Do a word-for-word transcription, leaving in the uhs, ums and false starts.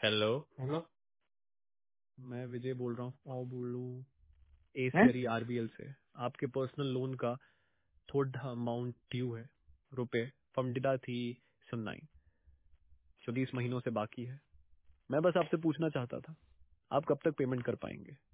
Hello. Hello. मैं विजय बोल रहा हूँ और बोलूँ ए हैं? सीआरई आरबीएल से। आपके पर्सनल लोन का थोड़ा अमाउंट ड्यू है रुपए फमडिडा थी सुनाई जो बीस महीनों से बाकी है। मैं बस आपसे पूछना चाहता था आप कब तक पेमेंट कर पाएंगे।